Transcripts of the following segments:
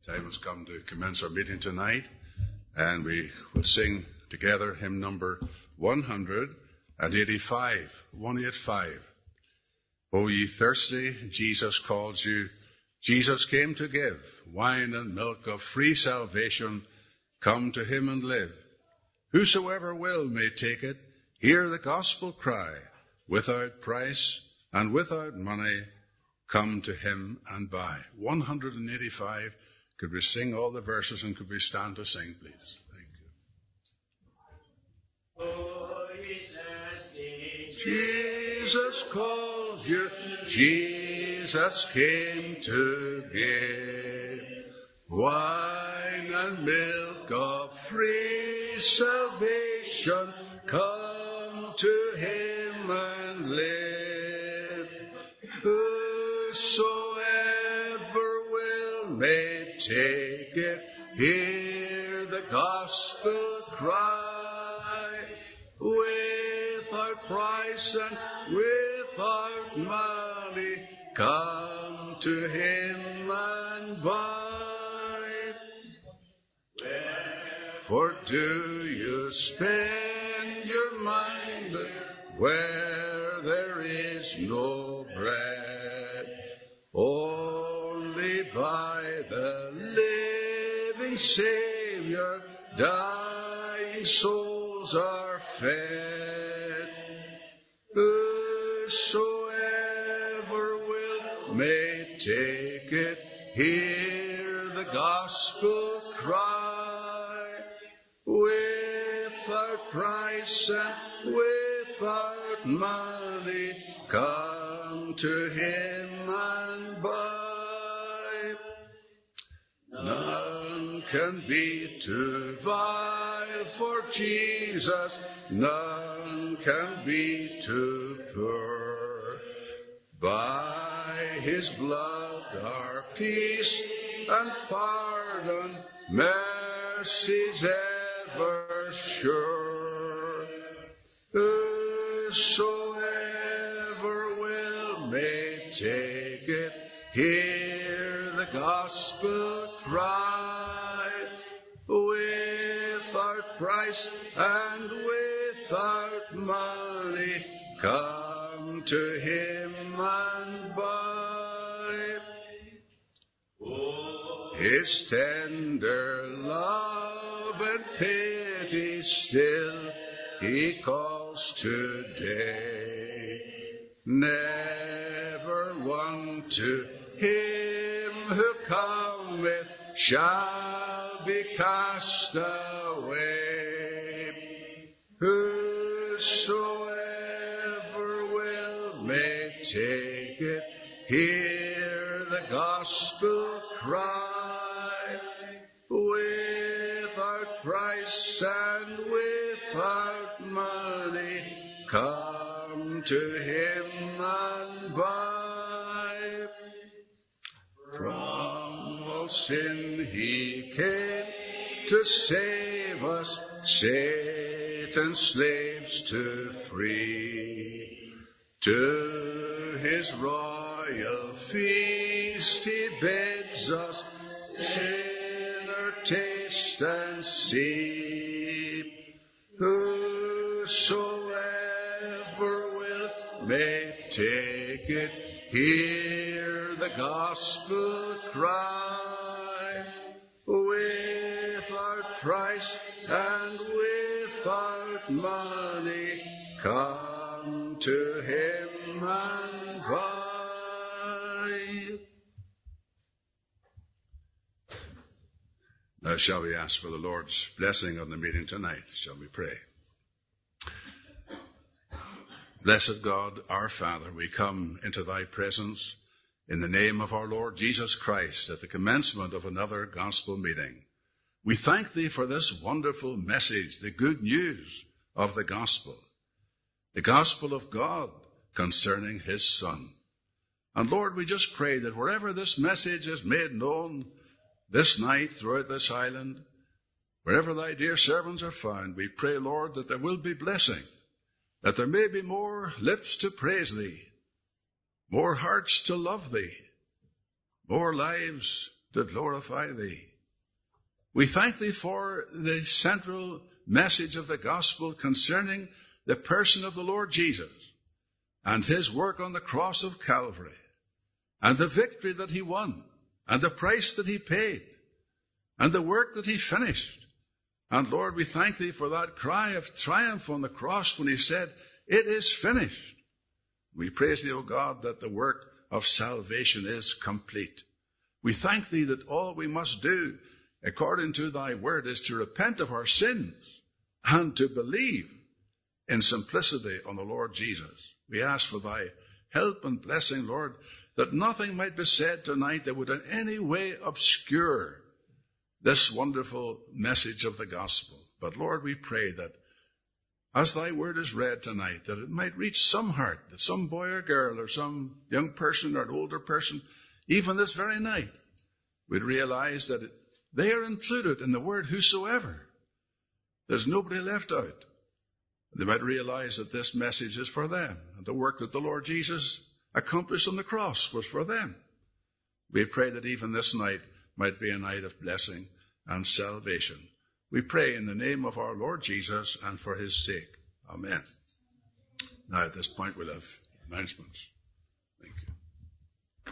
Time has come to commence our meeting tonight, and we will sing together hymn number 185, 185. O ye thirsty, Jesus calls you. Jesus came to give wine and milk of free salvation. Come to him and live. Whosoever will may take it. Hear the gospel cry. Without price and without money, come to him and buy. 185. Could we sing all the verses and could we stand to sing, please? Thank you. Oh, Jesus calls you. Jesus came to give wine and milk of free salvation. Come to him and live. Whosoever will may take it. Hear the gospel cry. Without price and without money, come to him and buy. For do you spend your mind where there is no bread? Only by the living Savior, dying souls are fed. Whosoever will may take it. Hear the gospel cry. Without price and without money, come to him and buy. None can be too vile for Jesus. None can be too poor. By his blood are peace and pardon, mercies ever sure. Whosoever will may take it. Hear the gospel cry. Without price and without money, come to him and buy. His tender love and pity still he calls today. Never one to him who cometh shall be cast away. Whosoever will may take it. Hear the gospel cry. Without price and without money, come to him and buy. From all sin he came to save us, Satan's slaves to free. To his royal feast he bids us, sinner, taste and see. Whosoever will may take it. Hear the gospel cry. Without price and without money, come to him and buy. Now shall we ask for the Lord's blessing on the meeting tonight? Shall we pray? Blessed God, our Father, we come into thy presence in the name of our Lord Jesus Christ at the commencement of another gospel meeting. We thank thee for this wonderful message, the good news of the gospel of God concerning his Son. And Lord, we just pray that wherever this message is made known this night throughout this island, wherever thy dear servants are found, we pray, Lord, that there will be blessing, that there may be more lips to praise thee, more hearts to love thee, more lives to glorify thee. We thank thee for the central message of the gospel concerning the person of the Lord Jesus and his work on the cross of Calvary and the victory that he won and the price that he paid and the work that he finished. And Lord, we thank thee for that cry of triumph on the cross when he said, it is finished. We praise thee, O God, that the work of salvation is complete. We thank thee that all we must do, according to thy word, is to repent of our sins and to believe in simplicity on the Lord Jesus. We ask for thy help and blessing, Lord, that nothing might be said tonight that would in any way obscure this wonderful message of the gospel. But Lord, we pray that as thy word is read tonight, that it might reach some heart, that some boy or girl or some young person or an older person, even this very night, would realize that they are included in the word whosoever. There's nobody left out. They might realize that this message is for them, and the work that the Lord Jesus accomplished on the cross was for them. We pray that even this night might be a night of blessing and salvation. We pray in the name of our Lord Jesus and for his sake. Amen. Now at this point we'll have announcements. Thank you.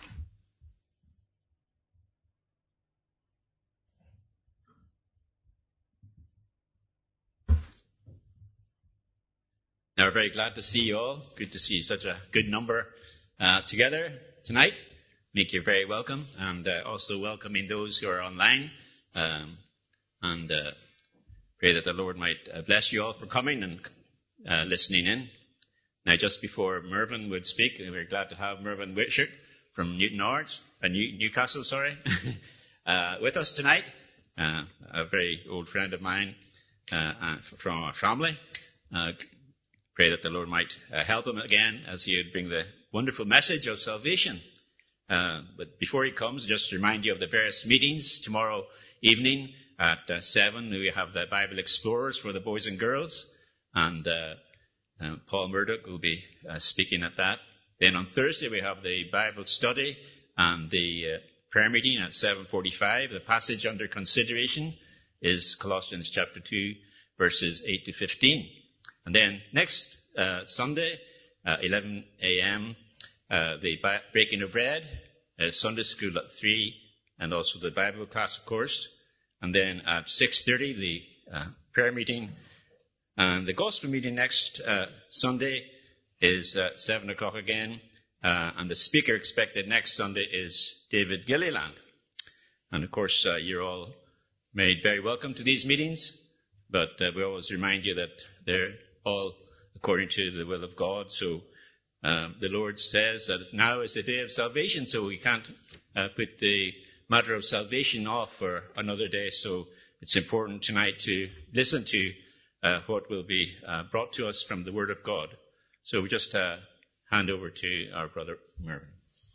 Now we're very glad to see you all. Good to see such a good number together tonight. Make you very welcome, and also welcoming those who are online. And pray that the Lord might bless you all for coming and listening in. Now, just before Mervyn would speak, we're glad to have Mervyn Witchert from Newcastle, with us tonight. A very old friend of mine from our family. Pray that the Lord might help him again as he would bring the wonderful message of salvation. But before he comes, just to remind you of the various meetings. Tomorrow evening at 7, we have the Bible Explorers for the boys and girls. And Paul Murdoch will be speaking at that. Then on Thursday, we have the Bible study and the prayer meeting at 7:45. The passage under consideration is Colossians chapter 2, verses 8 to 15. And then next Sunday, 11 a.m., the breaking of bread, Sunday school at 3, and also the Bible class, of course. And then at 6:30, the prayer meeting. And the gospel meeting next Sunday is 7 o'clock again. And the speaker expected next Sunday is David Gilliland. And of course, you're all made very welcome to these meetings. But we always remind you that they're all according to the will of God. So the Lord says that now is the day of salvation, so we can't put the matter of salvation off for another day. So it's important tonight to listen to what will be brought to us from the Word of God. So we just hand over to our brother Mervyn.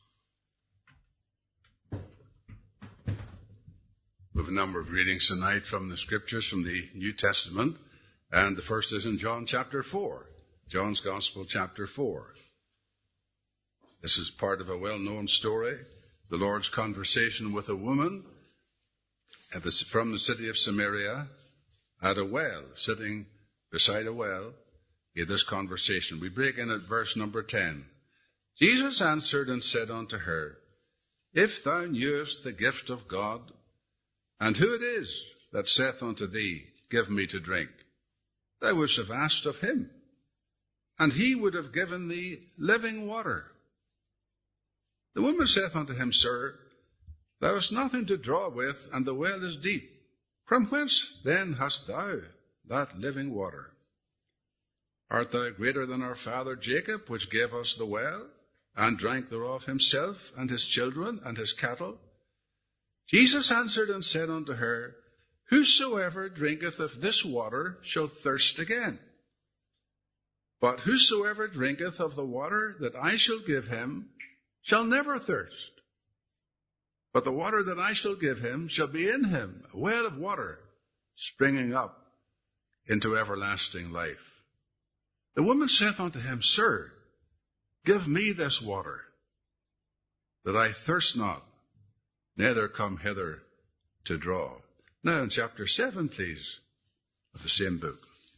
We have a number of readings tonight from the Scriptures from the New Testament. And the first is in John chapter 4. John's Gospel chapter 4. This is part of a well-known story. The Lord's conversation with a woman from the city of Samaria at a well, sitting beside a well. He had this conversation. We break in at verse number 10. Jesus answered and said unto her, If thou knewest the gift of God, and who it is that saith unto thee, Give me to drink, thou wouldst have asked of him, and he would have given thee living water. The woman saith unto him, Sir, thou hast nothing to draw with, and the well is deep. From whence then hast thou that living water? Art thou greater than our father Jacob, which gave us the well, and drank thereof himself, and his children, and his cattle? Jesus answered and said unto her, Whosoever drinketh of this water shall thirst again. But whosoever drinketh of the water that I shall give him shall never thirst. But the water that I shall give him shall be in him a well of water, springing up into everlasting life. The woman saith unto him, Sir, give me this water, that I thirst not, neither come hither to draw. Now in chapter 7, please, of the same book.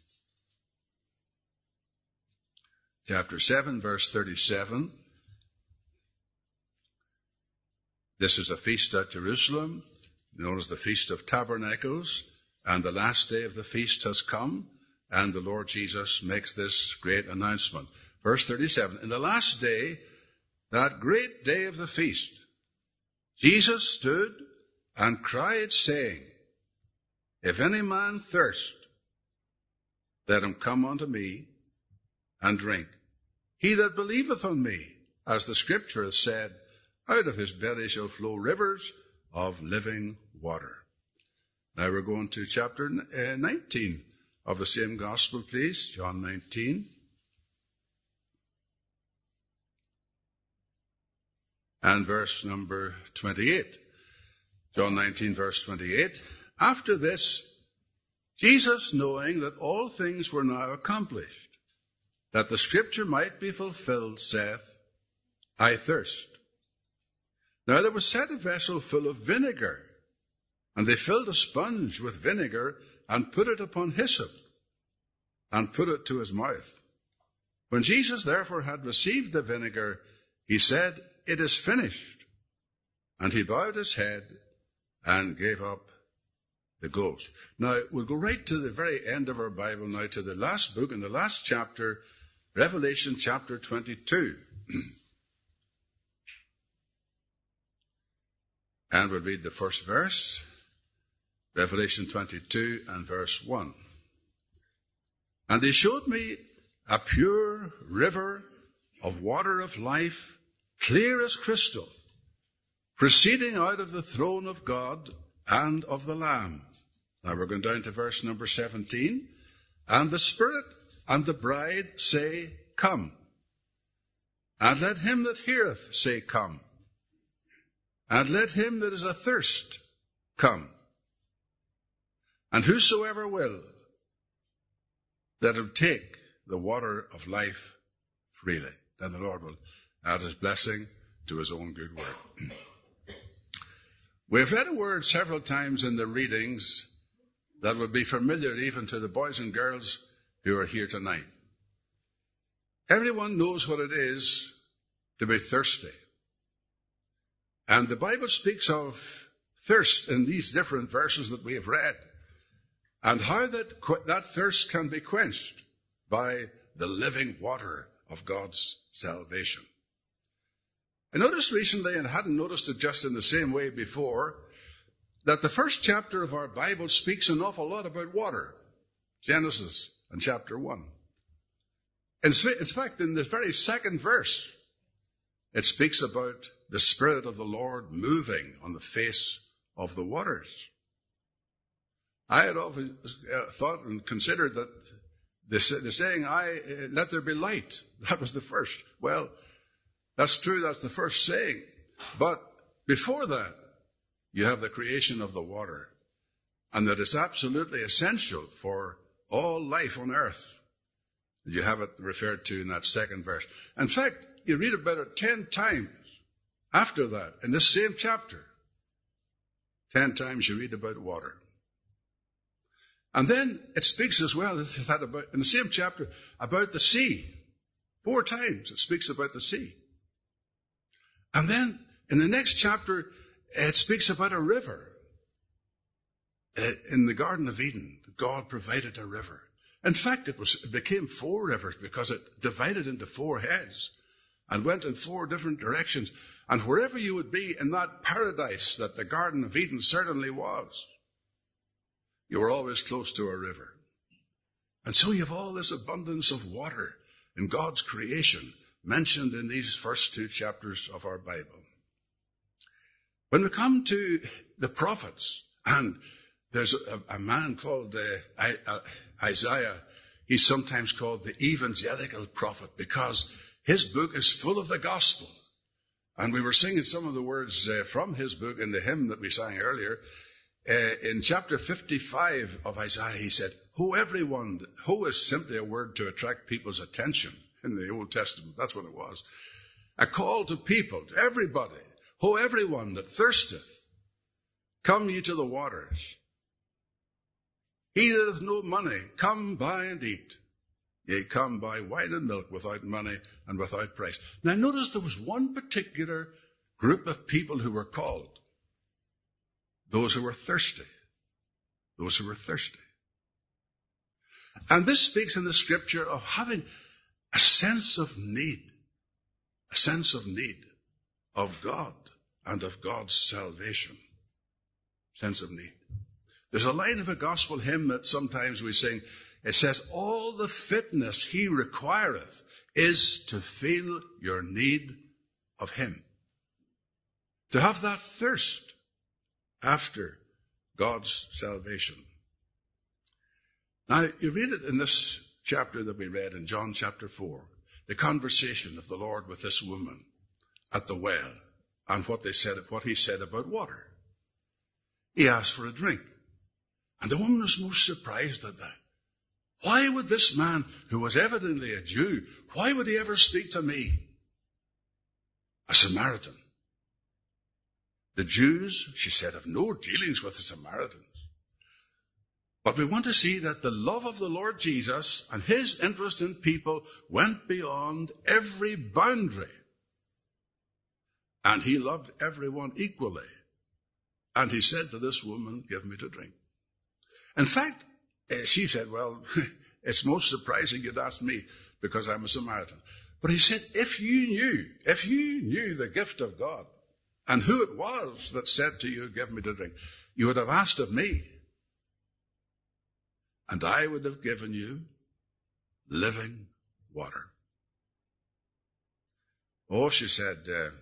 Chapter 7, verse 37. This is a feast at Jerusalem, known as the Feast of Tabernacles, and the last day of the feast has come, and the Lord Jesus makes this great announcement. Verse 37, in the last day, that great day of the feast, Jesus stood and cried, saying, if any man thirst, let him come unto me and drink. He that believeth on me, as the Scripture hath said, out of his belly shall flow rivers of living water. Now we're going to chapter 19 of the same gospel, please. John 19. And verse number 28. John 19, verse 28. After this, Jesus, knowing that all things were now accomplished, that the Scripture might be fulfilled, saith, I thirst. Now there was set a vessel full of vinegar, and they filled a sponge with vinegar, and put it upon hyssop, and put it to his mouth. When Jesus therefore had received the vinegar, he said, it is finished. And he bowed his head, and gave up the ghost. Now, we'll go right to the very end of our Bible now, to the last book, in the last chapter, Revelation chapter 22. And we'll read the first verse, Revelation 22 and verse 1. And he showed me a pure river of water of life, clear as crystal, proceeding out of the throne of God and of the Lamb. Now we're going down to verse number 17. And the Spirit and the bride say, come. And let him that heareth say, come. And let him that is athirst come. And whosoever will, let him take the water of life freely. Then the Lord will add his blessing to his own good word. We've read a word several times in the readings that would be familiar even to the boys and girls who are here tonight. Everyone knows what it is to be thirsty. And the Bible speaks of thirst in these different verses that we have read, and how that thirst can be quenched by the living water of God's salvation. I noticed recently, and hadn't noticed it just in the same way before, that the first chapter of our Bible speaks an awful lot about water. Genesis and chapter 1. In fact, in the very second verse, it speaks about the Spirit of the Lord moving on the face of the waters. I had often thought and considered that the saying, let there be light, that was the first. Well, that's true, that's the first saying. But before that, you have the creation of the water, and that it's absolutely essential for all life on earth. You have it referred to in that second verse. In fact, you read about it 10 times after that, in this same chapter. 10 times you read about water. And then it speaks as well, in the same chapter, about the sea. 4 times it speaks about the sea. And then in the next chapter, it speaks about a river. In the Garden of Eden, God provided a river. In fact, it became 4 rivers because it divided into 4 heads and went in 4 different directions. And wherever you would be in that paradise that the Garden of Eden certainly was, you were always close to a river. And so you have all this abundance of water in God's creation mentioned in these first 2 chapters of our Bible. When we come to the prophets, and there's a man called Isaiah. He's sometimes called the evangelical prophet because his book is full of the gospel. And we were singing some of the words from his book in the hymn that we sang earlier. In chapter 55 of Isaiah, he said, Ho everyone, ho is simply a word to attract people's attention in the Old Testament. That's what it was. A call to people, to everybody. Ho everyone that thirsteth, Come ye to the waters. He that hath no money, come buy and eat. Yea, come buy wine and milk without money and without price. Now notice there was one particular group of people who were called. Those who were thirsty. Those who were thirsty. And this speaks in the scripture of having a sense of need. A sense of need of God and of God's salvation. Sense of need. There's a line of a gospel hymn that sometimes we sing. It says, all the fitness he requireth is to feel your need of him. To have that thirst after God's salvation. Now, you read it in this chapter that we read in John chapter 4, the conversation of the Lord with this woman at the well and what he said about water. He asked for a drink. And the woman was most surprised at that. Why would this man, who was evidently a Jew, why would he ever speak to me, a Samaritan? The Jews, she said, have no dealings with the Samaritans. But we want to see that the love of the Lord Jesus and his interest in people went beyond every boundary. And he loved everyone equally. And he said to this woman, give me to drink. In fact, she said, well, it's most surprising you'd ask me because I'm a Samaritan. But he said, if you knew the gift of God and who it was that said to you, give me to drink, you would have asked of me. And I would have given you living water. Oh, she said,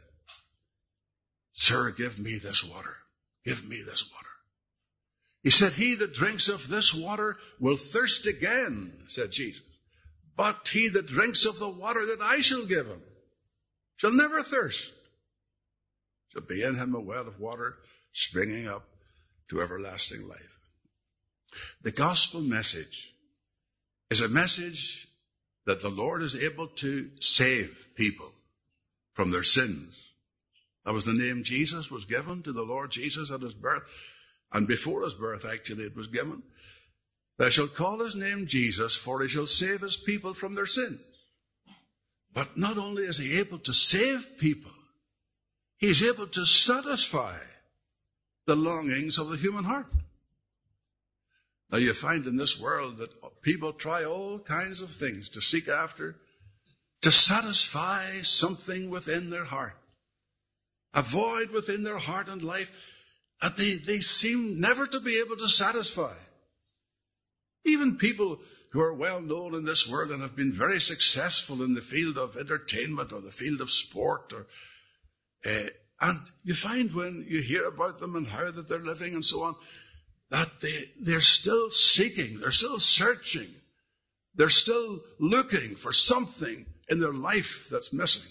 sir, give me this water. Give me this water. He said, he that drinks of this water will thirst again, said Jesus. But he that drinks of the water that I shall give him shall never thirst. Shall be in him a well of water springing up to everlasting life. The gospel message is a message that the Lord is able to save people from their sins. That was the name Jesus was given to the Lord Jesus at his birth. And before his birth, actually, it was given. Thou shalt call his name Jesus, for he shall save his people from their sins. But not only is he able to save people, he is able to satisfy the longings of the human heart. Now you find in this world that people try all kinds of things to seek after, to satisfy something within their heart. A void within their heart and life that they seem never to be able to satisfy. Even people who are well known in this world and have been very successful in the field of entertainment or the field of sport, and you find when you hear about them and how that they're living and so on, that they're still seeking, they're still searching, they're still looking for something in their life that's missing.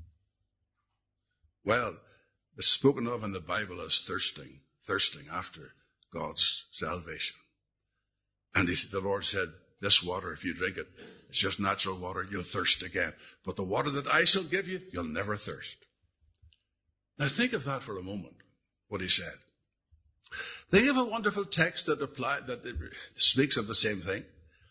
Well, it's spoken of in the Bible as thirsting after God's salvation. And the Lord said, this water, if you drink it, it's just natural water, you'll thirst again. But the water that I shall give you, you'll never thirst. Now think of that for a moment, what he said. Think of a wonderful text that speaks of the same thing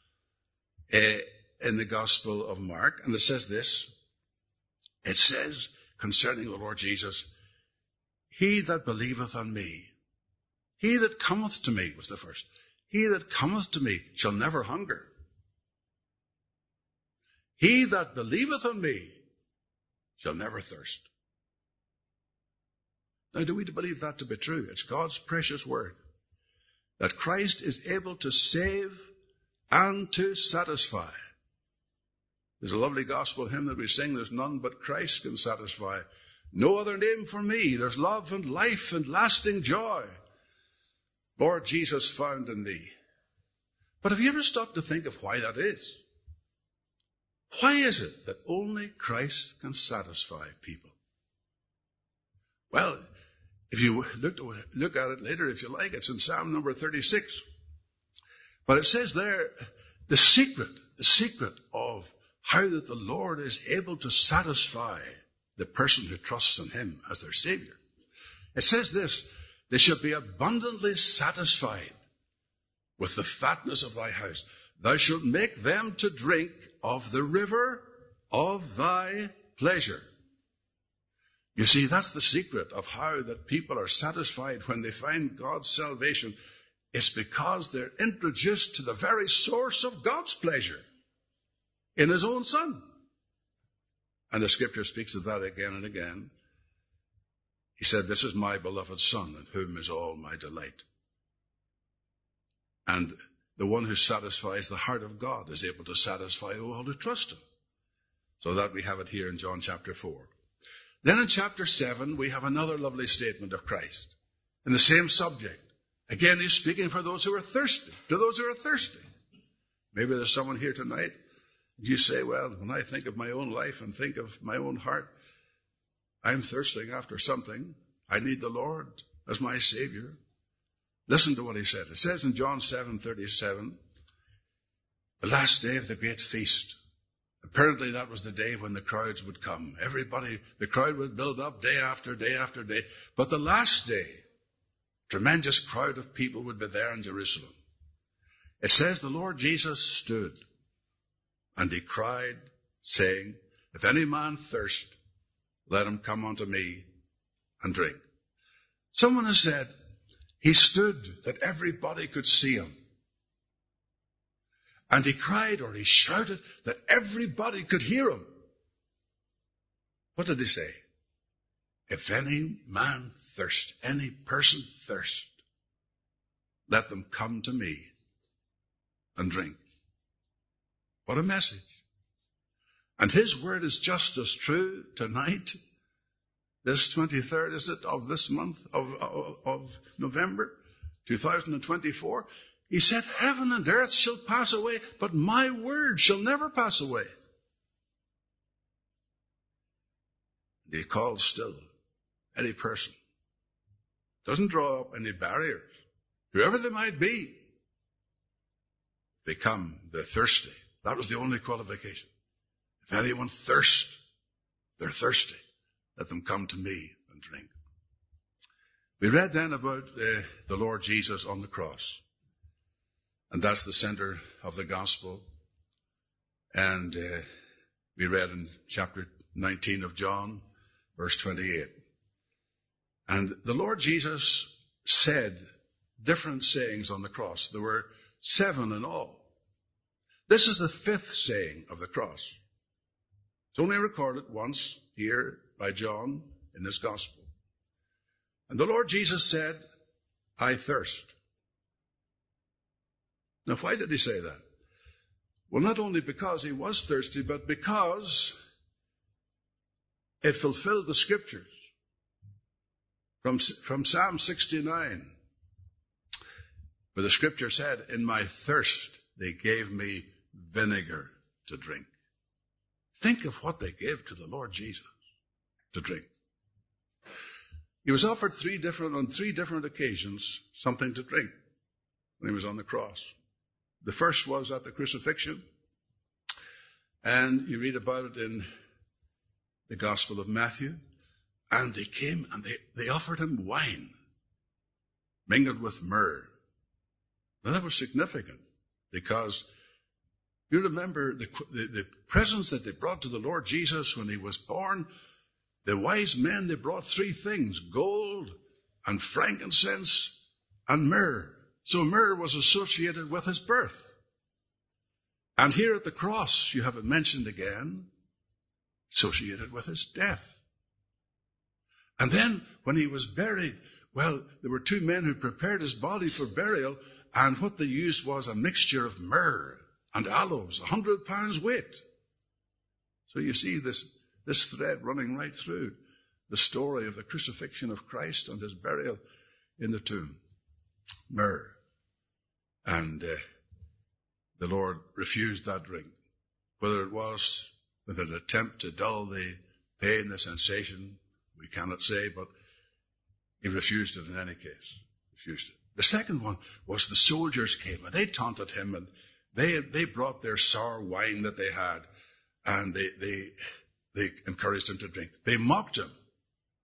in the Gospel of Mark. And it says this. It says concerning the Lord Jesus, he that believeth on me, he that cometh to me, was the first. He that cometh to me shall never hunger. He that believeth on me shall never thirst. Now, do we believe that to be true? It's God's precious word. That Christ is able to save and to satisfy. There's a lovely gospel hymn that we sing, there's none but Christ can satisfy. No other name for me. There's love and life and lasting joy. Lord Jesus found in thee. But have you ever stopped to think of why that is? Why is it that only Christ can satisfy people? Well, if you look at it later, if you like, it's in Psalm number 36. But it says there, the secret of how that the Lord is able to satisfy the person who trusts in him as their Savior. It says this, They shall be abundantly satisfied with the fatness of thy house. Thou shalt make them to drink of the river of thy pleasure. You see, that's the secret of how that people are satisfied when they find God's salvation. It's because they're introduced to the very source of God's pleasure in his own Son. And the Scripture speaks of that again and again. He said, this is my beloved Son, in whom is all my delight. And the one who satisfies the heart of God is able to satisfy all who trust him. So that we have it here in John chapter 4. Then in chapter 7, we have another lovely statement of Christ in the same subject. Again, he's speaking for those who are thirsty, to those who are thirsty. Maybe there's someone here tonight, and you say, well, when I think of my own life and think of my own heart, I'm thirsting after something. I need the Lord as my Savior. Listen to what he said. It says in John 7:37, the last day of the great feast. Apparently that was the day when the crowds would come. The crowd would build up day after day after day. But the last day, tremendous crowd of people would be there in Jerusalem. It says the Lord Jesus stood and he cried, saying, if any man thirst, let him come unto me and drink. Someone has said, he stood that everybody could see him. And he cried or he shouted that everybody could hear him. What did he say? If any man thirst, any person thirst, let them come to me and drink. What a message. And his word is just as true tonight, this 23rd, is it, of this month, of November 2024. He said, heaven and earth shall pass away, but my word shall never pass away. He calls still any person. Doesn't draw up any barriers. Whoever they might be. They come, they're thirsty. That was the only qualification. If anyone thirst, they're thirsty. Let them come to me and drink. We read then about the Lord Jesus on the cross. And that's the center of the gospel. And we read in chapter 19 of John, verse 28. And the Lord Jesus said different sayings on the cross. There were 7 in all. This is the 5th saying of the cross. It's only recorded once here by John in this gospel. And the Lord Jesus said, I thirst. Now, why did he say that? Well, not only because he was thirsty, but because it fulfilled the Scriptures. From Psalm 69, where the Scripture said, in my thirst they gave me vinegar to drink. Think of what they gave to the Lord Jesus to drink. He was offered on three different occasions something to drink when he was on the cross. The first was at the crucifixion, and you read about it in the Gospel of Matthew, and they came and they offered him wine mingled with myrrh. Now that was significant because you remember the presents that they brought to the Lord Jesus when he was born. The wise men, they brought 3 things, gold and frankincense and myrrh. So myrrh was associated with his birth. And here at the cross, you have it mentioned again, associated with his death. And then when he was buried, well, there were 2 men who prepared his body for burial, and what they used was a mixture of myrrh and aloes, 100 pounds weight. So you see this thread running right through the story of the crucifixion of Christ and his burial in the tomb. Myrrh. And the Lord refused that drink. Whether it was with an attempt to dull the pain, the sensation, we cannot say, but he refused it in any case. Refused it. The second one was the soldiers came and they taunted him and they brought their sour wine that they had and they encouraged him to drink. They mocked him.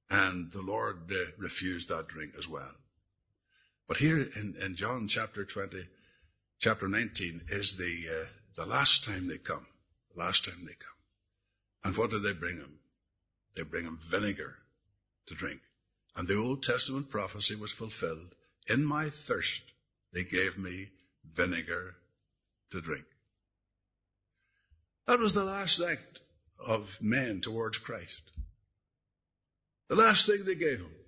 And the Lord refused that drink as well. But here in John chapter 20, chapter 19 is the last time they come. The last time they come. And what do they bring him? They bring him vinegar to drink. And the Old Testament prophecy was fulfilled. In my thirst, they gave me vinegar to drink. That was the last act of men towards Christ. The last thing they gave him.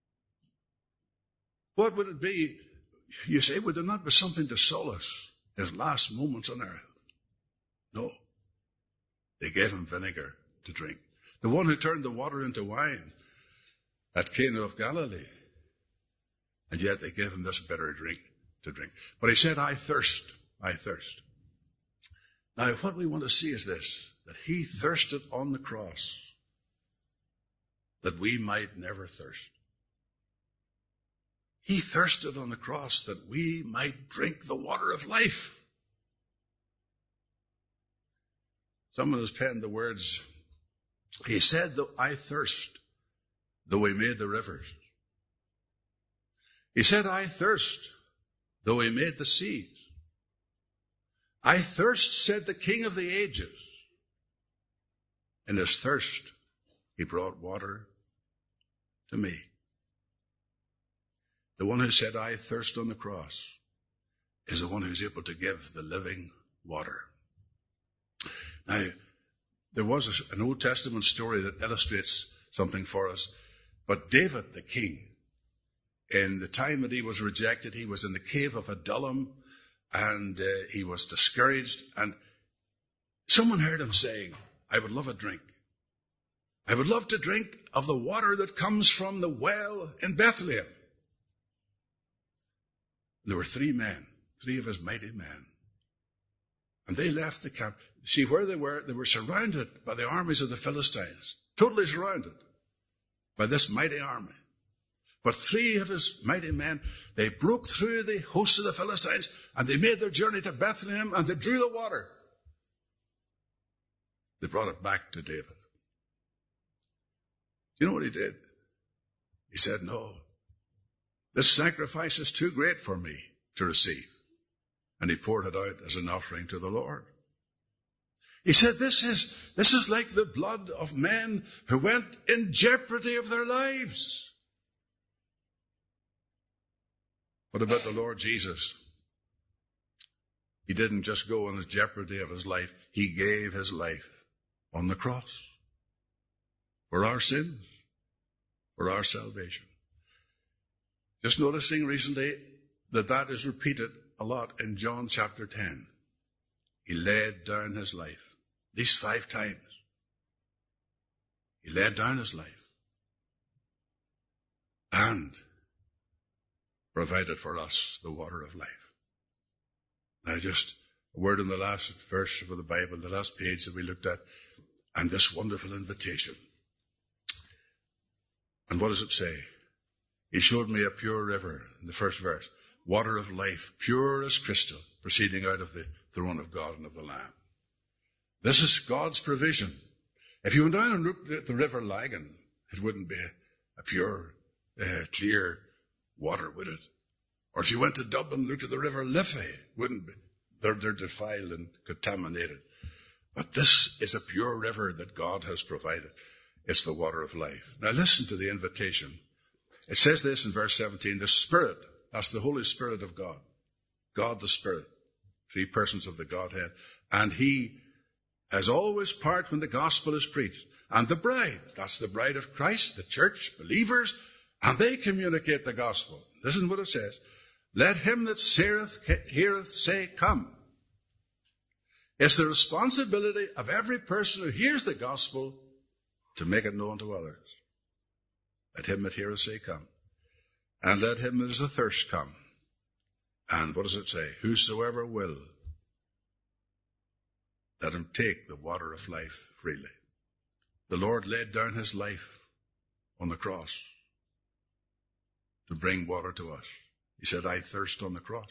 What would it be? You say, would there not be something to solace his last moments on earth? No. They gave him vinegar to drink. The one who turned the water into wine at Cana of Galilee. And yet they gave him this bitter drink to drink. But he said, I thirst, I thirst. Now what we want to see is this, that he thirsted on the cross that we might never thirst. He thirsted on the cross that we might drink the water of life. Someone has penned the words, he said, though I thirst, though he made the rivers. He said, I thirst, though he made the seas. I thirst, said the King of the ages. In his thirst, he brought water to me. The one who said, I thirst on the cross, is the one who's able to give the living water. Now, there was an Old Testament story that illustrates something for us. But David, the king, in the time that he was rejected, he was in the cave of Adullam, and he was discouraged. And someone heard him saying, I would love a drink. I would love to drink of the water that comes from the well in Bethlehem. There were three men, three of his mighty men. And they left the camp. See where they were surrounded by the armies of the Philistines. Totally surrounded by this mighty army. But three of his mighty men, they broke through the host of the Philistines and they made their journey to Bethlehem and they drew the water. They brought it back to David. Do you know what he did? He said, no, this sacrifice is too great for me to receive. And he poured it out as an offering to the Lord. He said, this is like the blood of men who went in jeopardy of their lives. What about the Lord Jesus? He didn't just go on his jeopardy of his life. He gave his life on the cross for our sins, for our salvation. Just noticing recently that is repeated a lot in John chapter 10. He laid down his life. These 5 times. He laid down his life. And provided for us the water of life. Now just a word in the last verse of the Bible, the last page that we looked at, and this wonderful invitation. And what does it say? He showed me a pure river in the first verse. Water of life, pure as crystal, proceeding out of the throne of God and of the Lamb. This is God's provision. If you went down and looked at the River Lagan, it wouldn't be a pure, clear water, would it? Or if you went to Dublin and looked at the River Liffey, it wouldn't be. They're defiled and contaminated. But this is a pure river that God has provided. It's the water of life. Now listen to the invitation. It says this in verse 17, the Spirit, that's the Holy Spirit of God. God the Spirit, 3 persons of the Godhead. And he has always part when the gospel is preached. And the bride, that's the bride of Christ, the church, believers, and they communicate the gospel. Listen what it says. Let him that heareth say, come. It's the responsibility of every person who hears the gospel to make it known to others. Let him that heareth say, come. And let him that is athirst come. And what does it say? Whosoever will, let him take the water of life freely. The Lord laid down his life on the cross to bring water to us. He said, I thirst on the cross.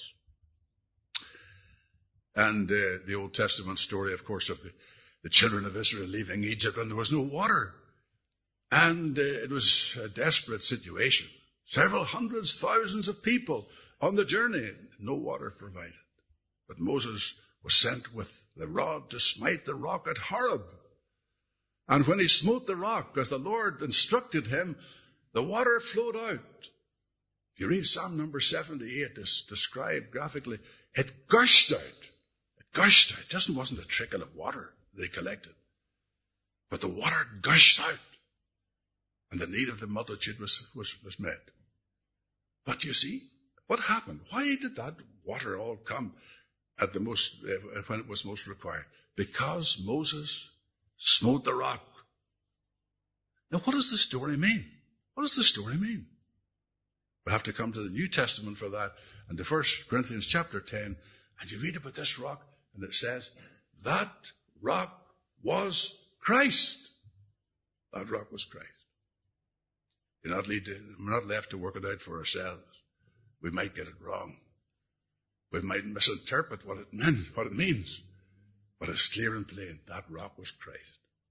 And the Old Testament story, of course, of the children of Israel leaving Egypt, and there was no water. And it was a desperate situation. Several hundreds, thousands of people on the journey, no water provided. But Moses was sent with the rod to smite the rock at Horeb. And when he smote the rock, as the Lord instructed him, the water flowed out. If you read Psalm number 78, it's described graphically, it gushed out. It gushed out. It just wasn't a trickle of water they collected. But the water gushed out. And the need of the multitude was met. But you see, what happened? Why did that water all come at the most, when it was most required? Because Moses smote the rock. Now, what does the story mean? What does the story mean? We have to come to the New Testament for that, and to 1 Corinthians chapter 10, and you read about this rock, and it says, that rock was Christ. That rock was Christ. We're not left to work it out for ourselves. We might get it wrong. We might misinterpret what it means. But it's clear and plain. That rock was Christ.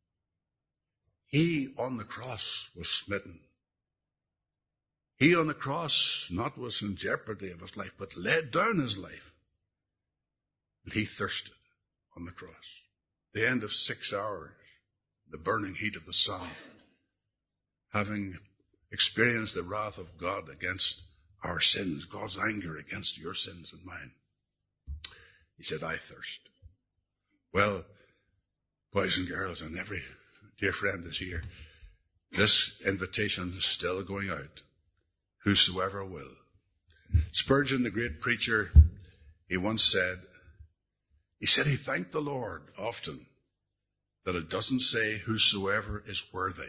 He on the cross was smitten. He on the cross not was in jeopardy of his life, but laid down his life. And he thirsted on the cross. The end of 6 hours, the burning heat of the sun, having experienced the wrath of God against our sins, God's anger against your sins and mine. He said, I thirst. Well, boys and girls, and every dear friend is here, this invitation is still going out. Whosoever will. Spurgeon, the great preacher, he once said he thanked the Lord often that it doesn't say whosoever is worthy,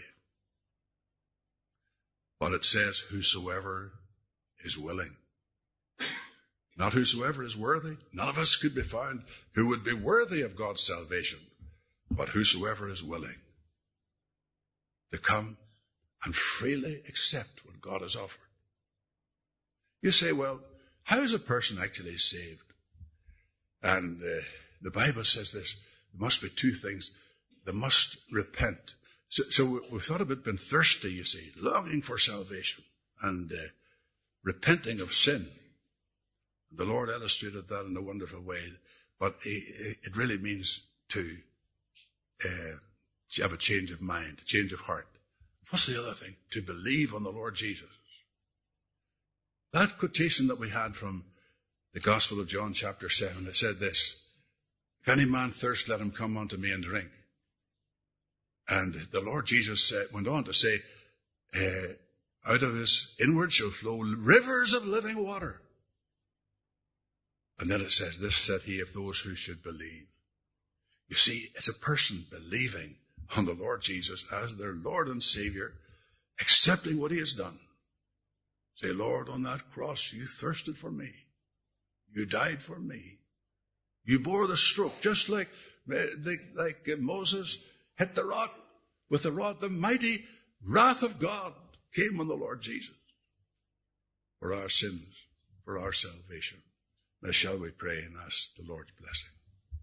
but it says whosoever is willing. Not whosoever is worthy. None of us could be found who would be worthy of God's salvation, but whosoever is willing to come and freely accept what God has offered. You say, well, how is a person actually saved? And the Bible says this. There must be two things. They must repent. So we thought about being thirsty, you see, longing for salvation and repenting of sin. The Lord illustrated that in a wonderful way. But it really means to have a change of mind, a change of heart. What's the other thing? To believe on the Lord Jesus. That quotation that we had from the Gospel of John chapter 7, it said this, if any man thirst, let him come unto me and drink. And the Lord Jesus went on to say, out of his inward shall flow rivers of living water. And then it says, this said he of those who should believe. You see, it's a person believing on the Lord Jesus as their Lord and Savior, accepting what he has done. Say, Lord, on that cross you thirsted for me. You died for me. You bore the stroke, just like Moses hit the rock with the rod. The mighty wrath of God came on the Lord Jesus for our sins, for our salvation. Now shall we pray and ask the Lord's blessing.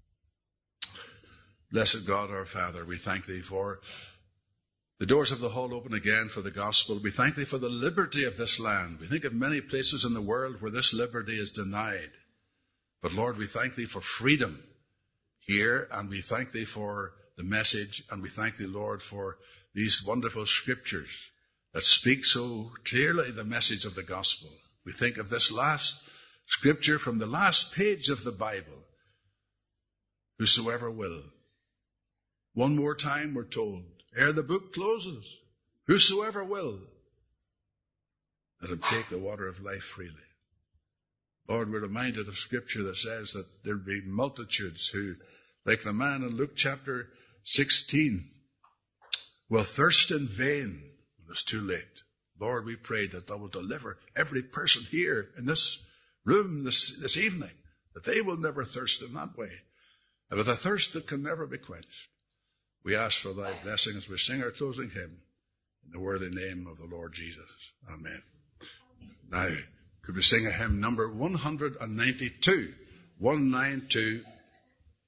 Blessed God, our Father, we thank thee for the doors of the hall open again for the gospel. We thank thee for the liberty of this land. We think of many places in the world where this liberty is denied. But Lord, we thank thee for freedom here, and we thank thee for the message, and we thank thee, Lord, for these wonderful scriptures that speak so clearly the message of the gospel. We think of this last scripture from the last page of the Bible. Whosoever will. One more time we're told, ere the book closes, whosoever will, let him take the water of life freely. Lord, we're reminded of scripture that says that there'll be multitudes who, like the man in Luke chapter 16, will thirst in vain when it's too late. Lord, we pray that thou will deliver every person here in this room this evening, that they will never thirst in that way, and with a thirst that can never be quenched. We ask for thy blessing as we sing our closing hymn in the worthy name of the Lord Jesus. Amen. Now, could we sing a hymn number 192? 192.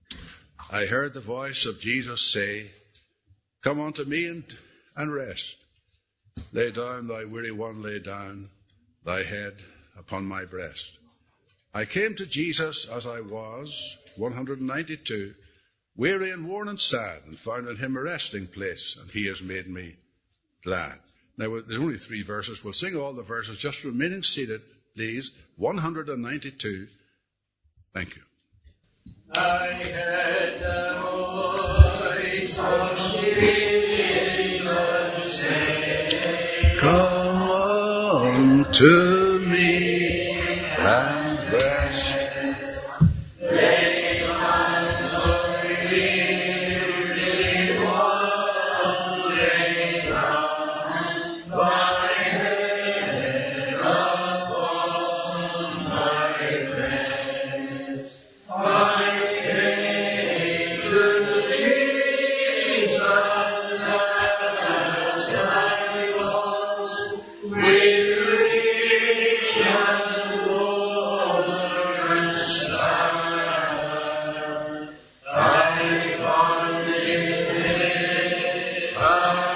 I heard the voice of Jesus say, come unto me and rest. Lay down, thou weary one, lay down thy head upon my breast. I came to Jesus as I was, 192, weary and worn and sad, and found in him a resting place, and he has made me glad. Now, there's only 3 verses. We'll sing all the verses, just remaining seated, please. 192. Thank you. I heard the voice of Jesus say, Come unto me and rest. lay on your weary one, lay down thy head upon my breast. I came to Jesus as I was, weary and worn and sad. I found in him a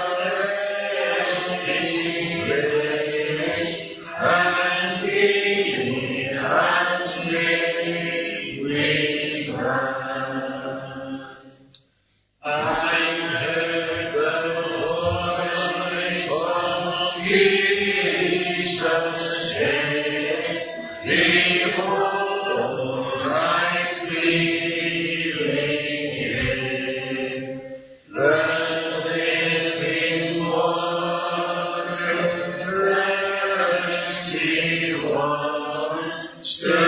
resting place, and he has made me glad. I heard the voice of Jesus say, behold, I'm leaving here, the living water, thirsty one, still